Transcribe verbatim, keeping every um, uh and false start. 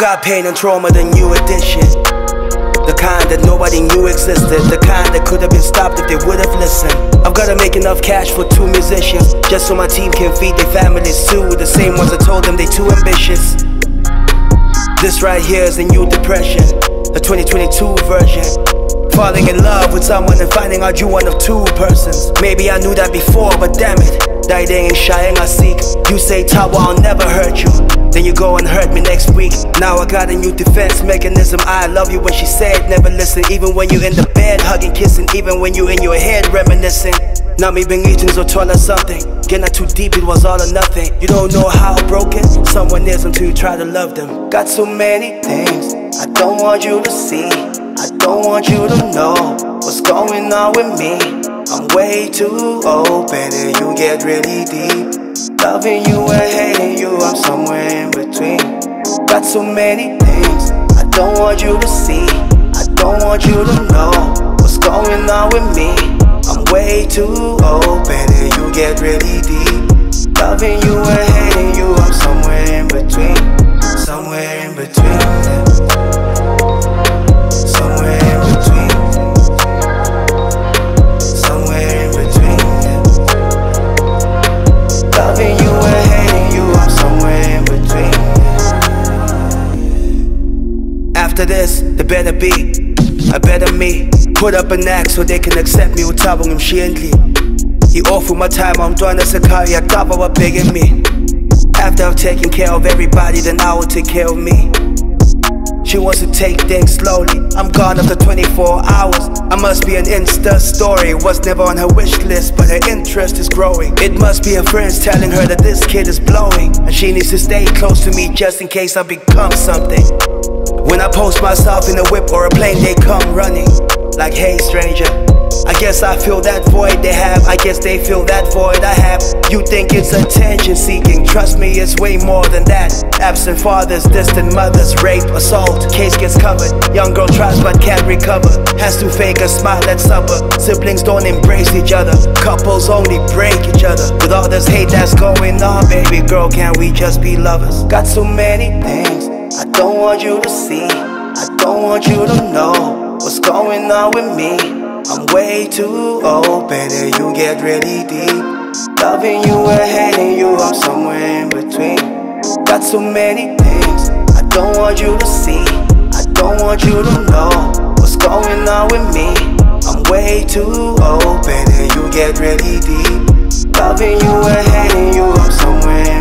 got pain and trauma, the new edition. The kind that nobody knew existed. The kind that could have been stopped if they would have listened. I've gotta make enough cash for two musicians, just so my team can feed their families too. The same ones I told them they too ambitious. This right here is the new depression, the twenty twenty-two version. Falling in love with someone and finding out you one of two persons. Maybe I knew that before, but damn it, that ain't shy and I seek. You say Tawa, I'll never hurt you, then you go and hurt me next week. Now I got a new defense mechanism. I love you when she said never listen. Even when you in the bed hugging, kissing. Even when you in your head reminiscing. Now me being eating so tall or something. Get not too deep, it was all or nothing. You don't know how broken someone is until you try to love them. Got so many things I don't want you to see. I don't want you to know what's going on with me. I'm way too open and you get really deep. Loving you and hating you, I'm somewhere in between. Got so many things I don't want you to see. I don't want you to know what's going on with me. I'm way too open and you get really deep. Loving you and hating you, I'm somewhere in between. Somewhere in between. Somewhere in between. Somewhere in between. Loving you and hating you, I'm somewhere in between. After this, there better be a better me. Put up an act so they can accept me without them gently. He offered my time, I'm doing this a career, cover up begging me. After I've taken care of everybody, then I will take care of me. She wants to take things slowly. I'm gone after twenty-four hours. I must be an Insta story. Was never on her wish list, but her interest is growing. It must be her friends telling her that this kid is blowing, and she needs to stay close to me just in case I become something. When I post myself in a whip or a plane, they come running like, hey stranger. I guess I feel that void they have. I guess they feel that void I have. You think it's attention seeking, trust me it's way more than that. Absent fathers, distant mothers, rape, assault, case gets covered. Young girl tries but can't recover, has to fake a smile at supper. Siblings don't embrace each other, couples only break each other. With all this hate that's going on, baby girl, can't we just be lovers? Got so many things I don't want you to see. I don't want you to know what's going on with me. I'm way too open and you get really deep. Loving you and hating you, I'm somewhere in between. Got so many things I don't want you to see. I don't want you to know what's going on with me. I'm way too open and you get really deep. Loving you and hating you, I'm somewhere in between.